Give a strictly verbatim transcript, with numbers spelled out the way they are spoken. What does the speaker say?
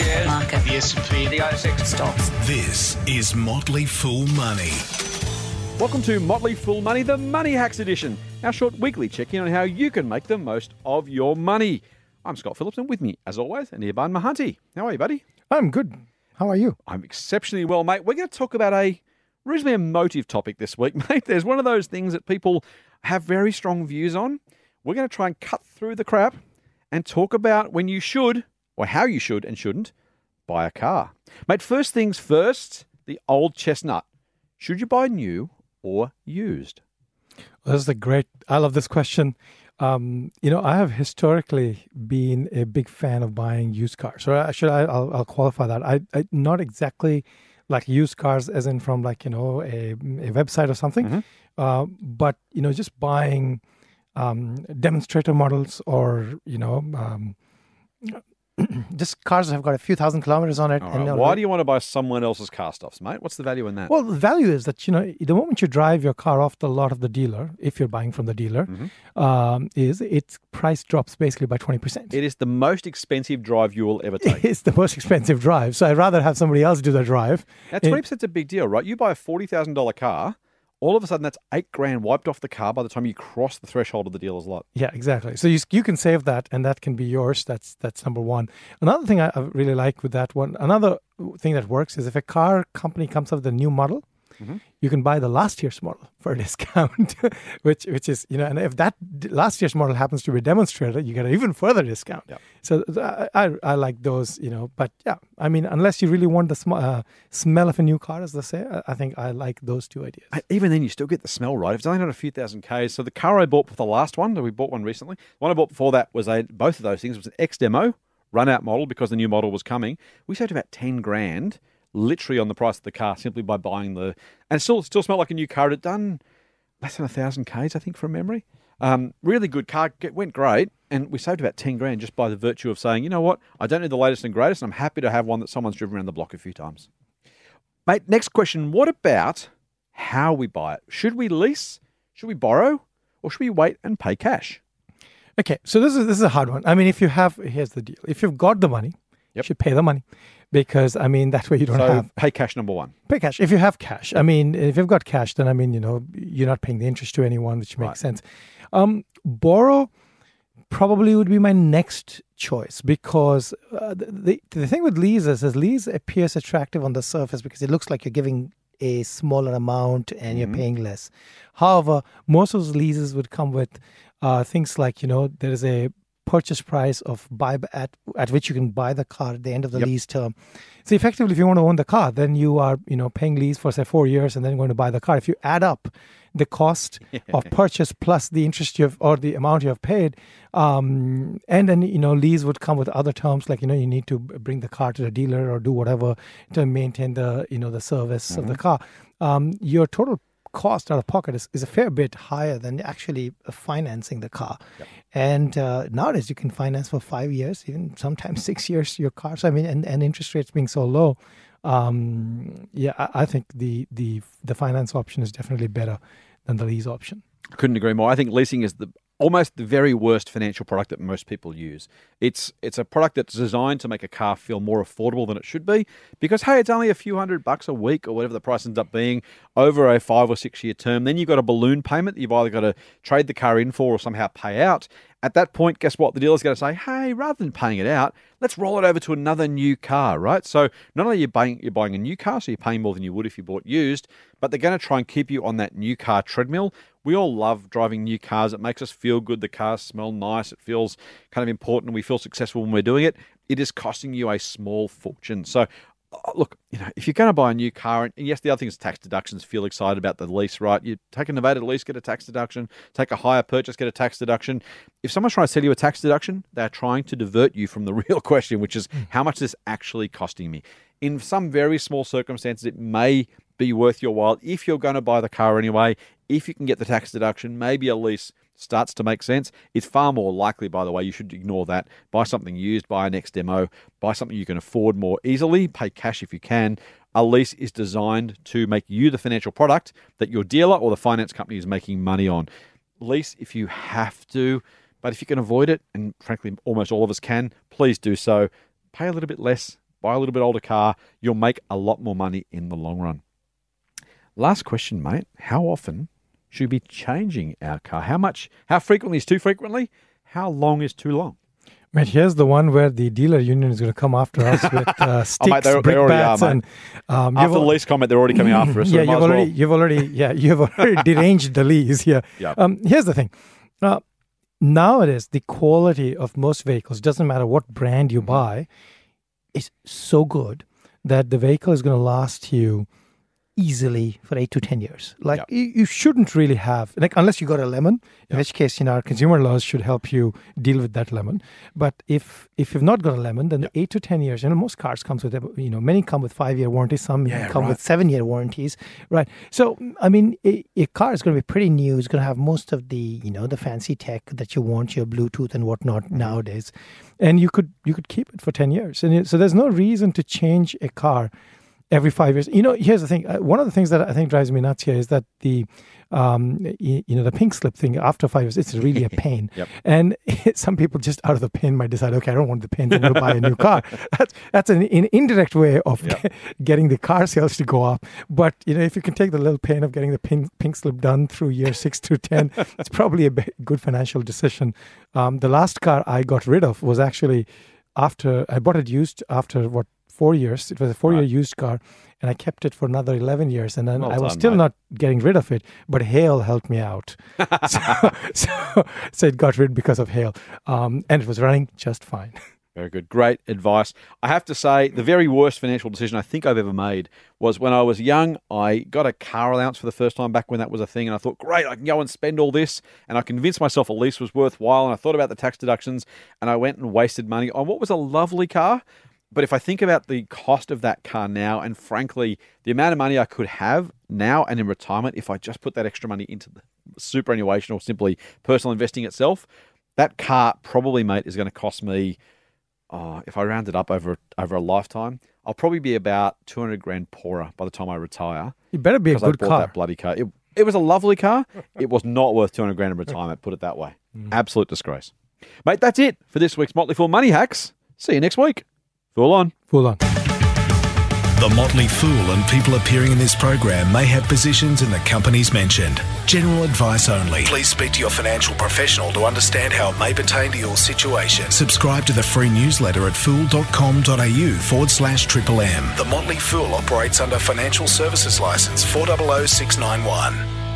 shares, market, the S and P, the A S X stocks. This is Motley Fool Money. Welcome to Motley Fool Money, the Money Hacks edition, our short weekly check-in on how you can make the most of your money. I'm Scott Phillips, and with me, as always, Anirban Mahanti. How are you, buddy? I'm good. How are you? I'm exceptionally well, mate. We're going to talk about a reasonably emotive topic this week, mate. There's one of those things that people have very strong views on. We're going to try and cut through the crap and talk about when you should, or how you should and shouldn't, buy a car. Mate, first things first, the old chestnut. Should you buy new or used? Well, this is a great, I love this question. Um, you know, I have historically been a big fan of buying used cars. So actually, I, I'll, I'll qualify that. I, I not exactly like used cars as in from like, you know, a, a website or something, mm-hmm. uh, but, you know, just buying um, demonstrator models or, you know, um, just cars that have got a few thousand kilometers on it. All and right. Why do you want to buy someone else's car stuffs, mate? What's the value in that? Well, the value is that, you know, the moment you drive your car off the lot of the dealer, if you're buying from the dealer, mm-hmm. um, is its price drops basically by twenty percent. It is the most expensive drive you will ever take. It's the most expensive drive. So I'd rather have somebody else do the drive. Now, twenty percent is a big deal, right? You buy a forty thousand dollars car, all of a sudden that's eight grand wiped off the car by the time you cross the threshold of the dealer's lot. Yeah, exactly. So you you can save that, and that can be yours. That's that's number one. Another thing I, I really like with that one, another thing that works is if a car company comes up with a new model, mm-hmm. you can buy the last year's model for a discount, which which is, you know, and if that last year's model happens to be a demonstrator, you get an even further discount. Yep. So I, I I like those, you know, but yeah, I mean, unless you really want the sm- uh, smell of a new car, as they say, I, I think I like those two ideas. Even then, you still get the smell, right? If it's only not a few thousand Ks. So the car I bought for the last one, we bought one recently. The one I bought before that was a, both of those things was an X-Demo, run-out model because the new model was coming. We saved about ten grand literally on the price of the car simply by buying the, and it still still smelled like a new car. It had done less than a thousand Ks, I think, from memory. Um, really good car, it went great, and we saved about ten grand just by the virtue of saying, you know what, I don't need the latest and greatest, and I'm happy to have one that someone's driven around the block a few times. Mate, next question, what about how we buy it? Should we lease? Should we borrow? Or should we wait and pay cash? Okay, so this is this is a hard one. I mean, if you have, here's the deal. If you've got the money, yep. you should pay the money. Because, I mean, that way you don't so have... pay cash, number one. Pay cash. If you have cash. I mean, if you've got cash, then, I mean, you know, you're not paying the interest to anyone, which makes right. sense. Um, borrow probably would be my next choice because uh, the, the the thing with leases is lease appears attractive on the surface because it looks like you're giving a smaller amount and mm-hmm. you're paying less. However, most of those leases would come with uh, things like, you know, there is a purchase price of buy at at which you can buy the car at the end of the yep. lease term. So effectively, if you want to own the car, then you are, you know, paying lease for say four years and then going to buy the car. If you add up the cost of purchase plus the interest you have or the amount you have paid, um, and then, you know, lease would come with other terms like, you know, you need to bring the car to the dealer or do whatever to maintain the, you know, the service mm-hmm. of the car. Um, your total cost out of pocket is, is a fair bit higher than actually financing the car. Yep. And uh, nowadays you can finance for five years, even sometimes six years your cars. I mean, and, and interest rates being so low, um, yeah, I, I think the, the the finance option is definitely better than the lease option. Couldn't agree more. I think leasing is the almost the very worst financial product that most people use. It's it's a product that's designed to make a car feel more affordable than it should be because, hey, it's only a few hundred bucks a week or whatever the price ends up being over a five or six year term. Then you've got a balloon payment that you've either got to trade the car in for or somehow pay out. At that point, guess what? The dealer's going to say, hey, rather than paying it out, let's roll it over to another new car, right? So not only are you buying, you're buying a new car, so you're paying more than you would if you bought used, but they're going to try and keep you on that new car treadmill. We all love driving new cars. It makes us feel good. The cars smell nice. It feels kind of important. We feel successful when we're doing it. It is costing you a small fortune. So look, you know, if you're going to buy a new car, and yes, the other thing is tax deductions. Feel excited about the lease, right? You take a novated lease, get a tax deduction. Take a hire purchase, get a tax deduction. If someone's trying to sell you a tax deduction, they're trying to divert you from the real question, which is how much is this actually costing me? In some very small circumstances, it may be worth your while if you're going to buy the car anyway. If you can get the tax deduction, maybe a lease starts to make sense. It's far more likely, by the way, you should ignore that. Buy something used, buy an X-Demo, buy something you can afford more easily, pay cash if you can. A lease is designed to make you the financial product that your dealer or the finance company is making money on. Lease if you have to, but if you can avoid it, and frankly, almost all of us can, please do so. Pay a little bit less, buy a little bit older car, you'll make a lot more money in the long run. Last question, mate. How often should we be changing our car? How much, how frequently is too frequently? How long is too long? Mate, here's the one where the dealer union is going to come after us with uh, sticks, oh, mate, they, brick they bats, are, and um, after the lease comment, they're already coming after us. So yeah, you've already, well. you've already, yeah, you've already deranged the lease here. Yeah. Um, here's the thing. Uh, nowadays, the quality of most vehicles, doesn't matter what brand you buy, is so good that the vehicle is going to last you easily for eight to ten years. Like, yep. you, you shouldn't really have, like, unless you got a lemon, in yep. which case, you know, our consumer laws should help you deal with that lemon. But if if you've not got a lemon, then yep. eight to ten years, you know, most cars comes with, you know, many come with five-year warranties, some yeah, come right. with seven-year warranties, right? So, I mean, a, a car is going to be pretty new. It's going to have most of the, you know, the fancy tech that you want, your Bluetooth and whatnot nowadays. And you could you could keep it for ten years. And it, so there's no reason to change a car every five years. You know, here's the thing. Uh, one of the things that I think drives me nuts here is that the, um, you, you know, the pink slip thing after five years, it's really a pain. Yep. And some people just out of the pain might decide, okay, I don't want the pain, I'm going to buy a new car. That's that's an, an indirect way of yep. ge- getting the car sales to go up. But, you know, if you can take the little pain of getting the pink, pink slip done through year six to ten, it's probably a b- good financial decision. Um, the last car I got rid of was actually after, I bought it used after what, four years. It was a four-year right. used car, and I kept it for another eleven years, and then well I was done, still mate. not getting rid of it, but hail helped me out. so, so, so it got rid because of hail, um, and it was running just fine. Very good. Great advice. I have to say, the very worst financial decision I think I've ever made was when I was young. I got a car allowance for the first time back when that was a thing, and I thought, great, I can go and spend all this, and I convinced myself a lease was worthwhile, and I thought about the tax deductions, and I went and wasted money on what was a lovely car. But if I think about the cost of that car now, and frankly, the amount of money I could have now and in retirement, if I just put that extra money into the superannuation or simply personal investing itself, that car probably, mate, is going to cost me, oh, if I round it up over, over a lifetime, I'll probably be about two hundred grand poorer by the time I retire. You better be a good I bought car. That bloody car. It, it was a lovely car. It was not worth two hundred grand in retirement, put it that way. Mm. Absolute disgrace. Mate, that's it for this week's Motley Fool Money Hacks. See you next week. Fool on. Fool on. The Motley Fool and people appearing in this program may have positions in the companies mentioned. General advice only. Please speak to your financial professional to understand how it may pertain to your situation. Subscribe to the free newsletter at fool.com.au forward slash triple M. The Motley Fool operates under Financial Services Licence four zero zero six nine one.